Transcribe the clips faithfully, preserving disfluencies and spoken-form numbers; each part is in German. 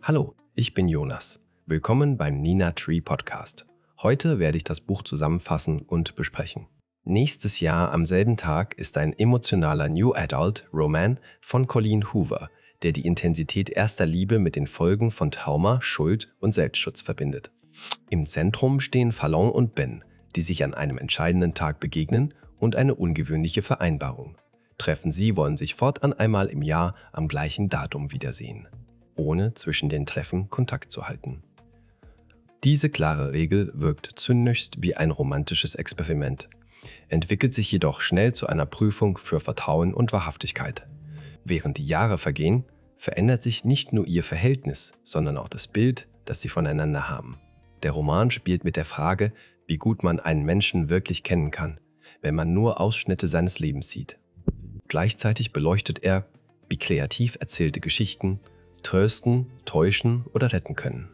Hallo, ich bin Jonas. Willkommen beim Nina Tree Podcast. Heute werde ich das Buch zusammenfassen und besprechen. Nächstes Jahr am selben Tag ist ein emotionaler New Adult Roman von Colleen Hoover, der die Intensität erster Liebe mit den Folgen von Trauma, Schuld und Selbstschutz verbindet. Im Zentrum stehen Fallon und Ben, die sich an einem entscheidenden Tag begegnen und eine ungewöhnliche Vereinbarung treffen. Sie wollen sich fortan einmal im Jahr am gleichen Datum wiedersehen, ohne zwischen den Treffen Kontakt zu halten. Diese klare Regel wirkt zunächst wie ein romantisches Experiment, entwickelt sich jedoch schnell zu einer Prüfung für Vertrauen und Wahrhaftigkeit. Während die Jahre vergehen, verändert sich nicht nur ihr Verhältnis, sondern auch das Bild, das sie voneinander haben. Der Roman spielt mit der Frage, wie gut man einen Menschen wirklich kennen kann, wenn man nur Ausschnitte seines Lebens sieht. Gleichzeitig beleuchtet er, wie kreativ erzählte Geschichten trösten, täuschen oder retten können.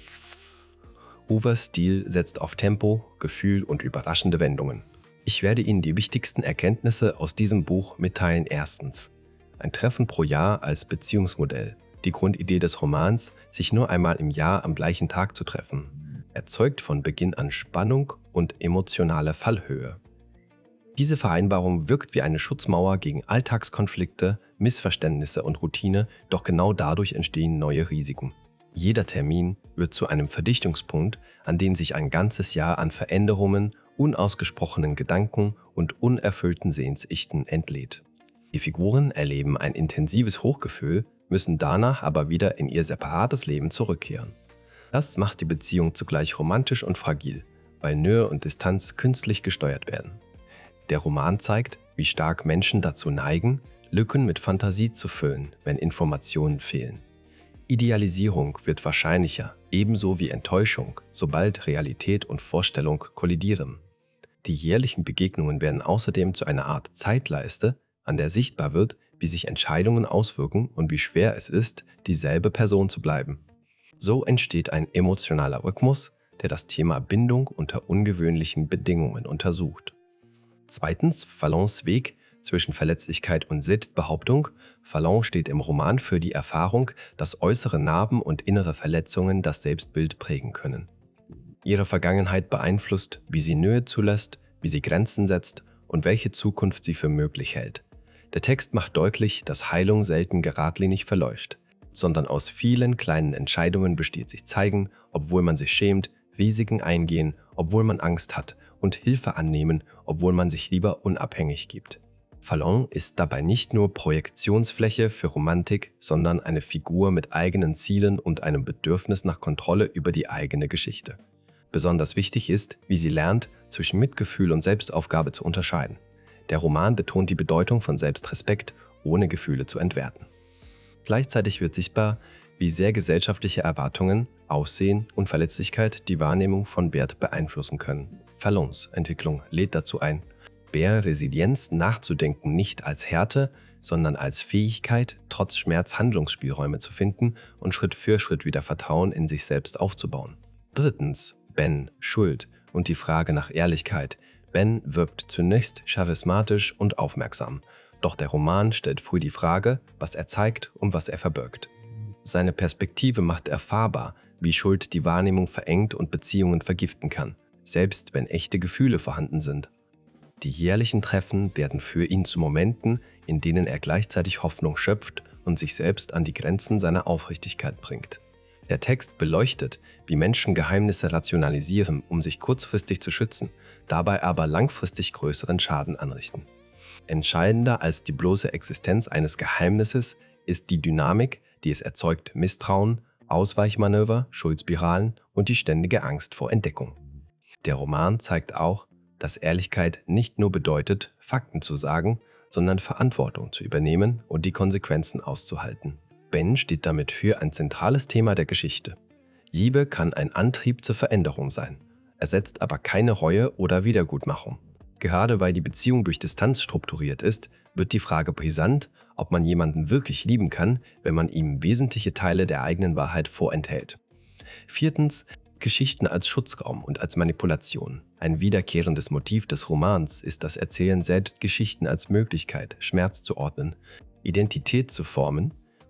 Hoovers Stil setzt auf Tempo, Gefühl und überraschende Wendungen. Ich werde Ihnen die wichtigsten Erkenntnisse aus diesem Buch mitteilen. Erstens. Ein Treffen pro Jahr als Beziehungsmodell. Die Grundidee des Romans, sich nur einmal im Jahr am gleichen Tag zu treffen, erzeugt von Beginn an Spannung und emotionale Fallhöhe. Diese Vereinbarung wirkt wie eine Schutzmauer gegen Alltagskonflikte, Missverständnisse und Routine, doch genau dadurch entstehen neue Risiken. Jeder Termin wird zu einem Verdichtungspunkt, an dem sich ein ganzes Jahr an Veränderungen, unausgesprochenen Gedanken und unerfüllten Sehnsüchten entlädt. Die Figuren erleben ein intensives Hochgefühl, müssen danach aber wieder in ihr separates Leben zurückkehren. Das macht die Beziehung zugleich romantisch und fragil, weil Nähe und Distanz künstlich gesteuert werden. Der Roman zeigt, wie stark Menschen dazu neigen, Lücken mit Fantasie zu füllen, wenn Informationen fehlen. Idealisierung wird wahrscheinlicher, ebenso wie Enttäuschung, sobald Realität und Vorstellung kollidieren. Die jährlichen Begegnungen werden außerdem zu einer Art Zeitleiste, an der sichtbar wird, wie sich Entscheidungen auswirken und wie schwer es ist, dieselbe Person zu bleiben. So entsteht ein emotionaler Rhythmus, der das Thema Bindung unter ungewöhnlichen Bedingungen untersucht. Zweitens, Fallons Weg zwischen Verletzlichkeit und Selbstbehauptung. Fallon steht im Roman für die Erfahrung, dass äußere Narben und innere Verletzungen das Selbstbild prägen können. Ihre Vergangenheit beeinflusst, wie sie Nähe zulässt, wie sie Grenzen setzt und welche Zukunft sie für möglich hält. Der Text macht deutlich, dass Heilung selten geradlinig verläuft, sondern aus vielen kleinen Entscheidungen besteht. Sich zeigen, obwohl man sich schämt, Risiken eingehen, obwohl man Angst hat und Hilfe annehmen, obwohl man sich lieber unabhängig gibt. Fallon ist dabei nicht nur Projektionsfläche für Romantik, sondern eine Figur mit eigenen Zielen und einem Bedürfnis nach Kontrolle über die eigene Geschichte. Besonders wichtig ist, wie sie lernt, zwischen Mitgefühl und Selbstaufgabe zu unterscheiden. Der Roman betont die Bedeutung von Selbstrespekt, ohne Gefühle zu entwerten. Gleichzeitig wird sichtbar, wie sehr gesellschaftliche Erwartungen, Aussehen und Verletzlichkeit die Wahrnehmung von Wert beeinflussen können. Fallons Entwicklung lädt dazu ein, mehr Resilienz nachzudenken, nicht als Härte, sondern als Fähigkeit, trotz Schmerz Handlungsspielräume zu finden und Schritt für Schritt wieder Vertrauen in sich selbst aufzubauen. Drittens, Ben, Schuld und die Frage nach Ehrlichkeit. Ben wirkt zunächst charismatisch und aufmerksam, doch der Roman stellt früh die Frage, was er zeigt und was er verbirgt. Seine Perspektive macht erfahrbar, wie Schuld die Wahrnehmung verengt und Beziehungen vergiften kann, selbst wenn echte Gefühle vorhanden sind. Die jährlichen Treffen werden für ihn zu Momenten, in denen er gleichzeitig Hoffnung schöpft und sich selbst an die Grenzen seiner Aufrichtigkeit bringt. Der Text beleuchtet, wie Menschen Geheimnisse rationalisieren, um sich kurzfristig zu schützen, dabei aber langfristig größeren Schaden anrichten. Entscheidender als die bloße Existenz eines Geheimnisses ist die Dynamik, die es erzeugt: Misstrauen, Ausweichmanöver, Schuldspiralen und die ständige Angst vor Entdeckung. Der Roman zeigt auch, dass Ehrlichkeit nicht nur bedeutet, Fakten zu sagen, sondern Verantwortung zu übernehmen und die Konsequenzen auszuhalten. Ben steht damit für ein zentrales Thema der Geschichte. Liebe kann ein Antrieb zur Veränderung sein, ersetzt aber keine Reue oder Wiedergutmachung. Gerade weil die Beziehung durch Distanz strukturiert ist, wird die Frage brisant, ob man jemanden wirklich lieben kann, wenn man ihm wesentliche Teile der eigenen Wahrheit vorenthält. Viertens, Geschichten als Schutzraum und als Manipulation. Ein wiederkehrendes Motiv des Romans ist das Erzählen selbst Geschichten als Möglichkeit, Schmerz zu ordnen, Identität zu formen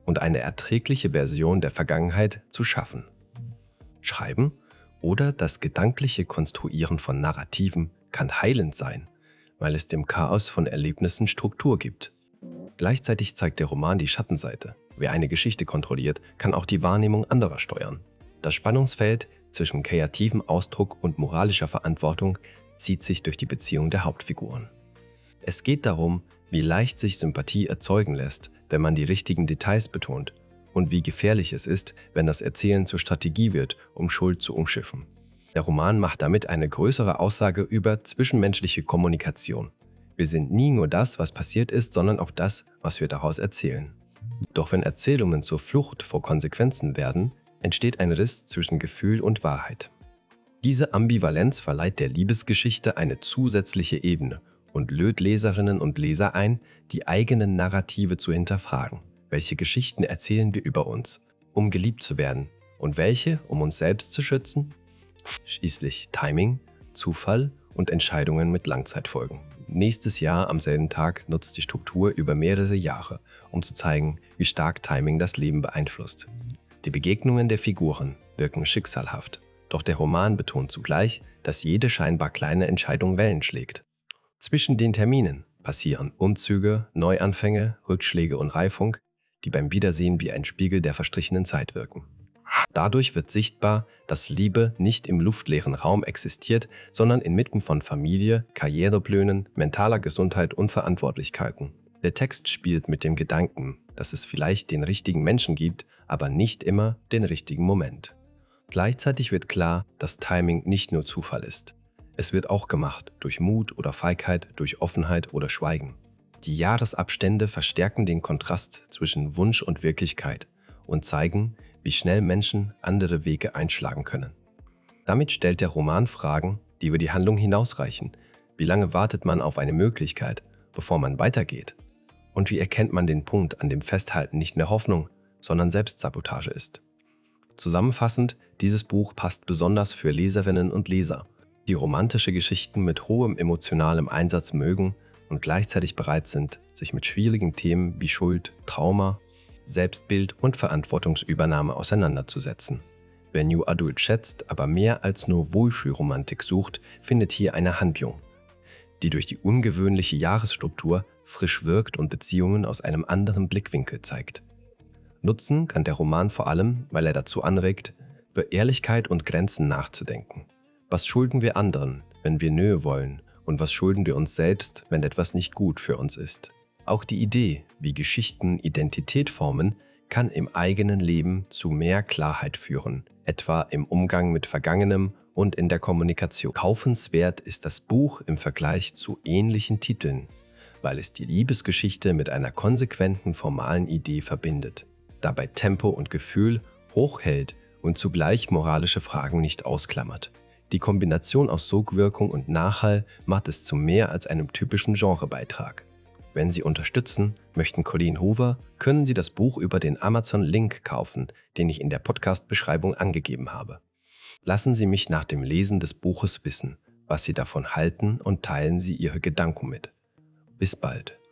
und eine erträgliche Version der Vergangenheit zu schaffen. Schreiben oder das gedankliche Konstruieren von Narrativen kann heilend sein, weil es dem Chaos von Erlebnissen Struktur gibt. Gleichzeitig zeigt der Roman die Schattenseite. Wer eine Geschichte kontrolliert, kann auch die Wahrnehmung anderer steuern. Das Spannungsfeld zwischen kreativem Ausdruck und moralischer Verantwortung zieht sich durch die Beziehung der Hauptfiguren. Es geht darum, wie leicht sich Sympathie erzeugen lässt, wenn man die richtigen Details betont, und wie gefährlich es ist, wenn das Erzählen zur Strategie wird, um Schuld zu umschiffen. Der Roman macht damit eine größere Aussage über zwischenmenschliche Kommunikation. Wir sind nie nur das, was passiert ist, sondern auch das, was wir daraus erzählen. Doch wenn Erzählungen zur Flucht vor Konsequenzen werden, entsteht ein Riss zwischen Gefühl und Wahrheit. Diese Ambivalenz verleiht der Liebesgeschichte eine zusätzliche Ebene und lädt Leserinnen und Leser ein, die eigenen Narrative zu hinterfragen. Welche Geschichten erzählen wir über uns, um geliebt zu werden, und welche, um uns selbst zu schützen? Schließlich Timing, Zufall und Entscheidungen mit Langzeitfolgen. Nächstes Jahr am selben Tag nutzt die Struktur über mehrere Jahre, um zu zeigen, wie stark Timing das Leben beeinflusst. Die Begegnungen der Figuren wirken schicksalhaft, doch der Roman betont zugleich, dass jede scheinbar kleine Entscheidung Wellen schlägt. Zwischen den Terminen passieren Umzüge, Neuanfänge, Rückschläge und Reifung, die beim Wiedersehen wie ein Spiegel der verstrichenen Zeit wirken. Dadurch wird sichtbar, dass Liebe nicht im luftleeren Raum existiert, sondern inmitten von Familie, Karriereplänen, mentaler Gesundheit und Verantwortlichkeiten. Der Text spielt mit dem Gedanken, dass es vielleicht den richtigen Menschen gibt, aber nicht immer den richtigen Moment. Gleichzeitig wird klar, dass Timing nicht nur Zufall ist. Es wird auch gemacht durch Mut oder Feigheit, durch Offenheit oder Schweigen. Die Jahresabstände verstärken den Kontrast zwischen Wunsch und Wirklichkeit und zeigen, wie schnell Menschen andere Wege einschlagen können. Damit stellt der Roman Fragen, die über die Handlung hinausreichen. Wie lange wartet man auf eine Möglichkeit, bevor man weitergeht? Und wie erkennt man den Punkt, an dem Festhalten nicht mehr Hoffnung, sondern Selbstsabotage ist? Zusammenfassend, dieses Buch passt besonders für Leserinnen und Leser, die romantische Geschichten mit hohem emotionalem Einsatz mögen und gleichzeitig bereit sind, sich mit schwierigen Themen wie Schuld, Trauma, Selbstbild und Verantwortungsübernahme auseinanderzusetzen. Wer New Adult schätzt, aber mehr als nur Wohlfühlromantik sucht, findet hier eine Handlung, die durch die ungewöhnliche Jahresstruktur frisch wirkt und Beziehungen aus einem anderen Blickwinkel zeigt. Nutzen kann der Roman vor allem, weil er dazu anregt, über Ehrlichkeit und Grenzen nachzudenken. Was schulden wir anderen, wenn wir Nähe wollen, und was schulden wir uns selbst, wenn etwas nicht gut für uns ist? Auch die Idee, wie Geschichten Identität formen, kann im eigenen Leben zu mehr Klarheit führen, etwa im Umgang mit Vergangenem und in der Kommunikation. Kaufenswert ist das Buch im Vergleich zu ähnlichen Titeln, weil es die Liebesgeschichte mit einer konsequenten formalen Idee verbindet, dabei Tempo und Gefühl hochhält und zugleich moralische Fragen nicht ausklammert. Die Kombination aus Sogwirkung und Nachhall macht es zu mehr als einem typischen Genrebeitrag. Wenn Sie unterstützen möchten Colleen Hoover, können Sie das Buch über den Amazon-Link kaufen, den ich in der Podcast-Beschreibung angegeben habe. Lassen Sie mich nach dem Lesen des Buches wissen, was Sie davon halten, und teilen Sie Ihre Gedanken mit. Bis bald.